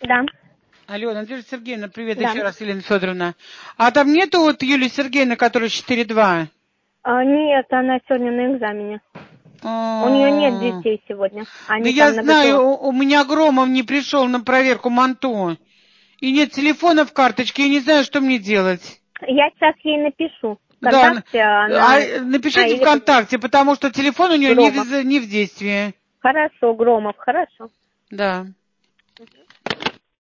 Да. Алло, Надежда Сергеевна, привет Да. еще раз, Елена Федоровна. А там нету вот Юлии Сергеевны, которая 4-2? Нет, она сегодня на экзамене. У нее нет детей сегодня. Да Они я там на знаю, ГТО. у меня Громов не пришел на проверку МАНТО. И нет телефона в карточке, я не знаю, что мне делать. Я сейчас ей напишу. Да, ВКонтакте она... напишите или ВКонтакте, потому что телефон у нее Громов. не в действии. Хорошо, Громов, хорошо. Да.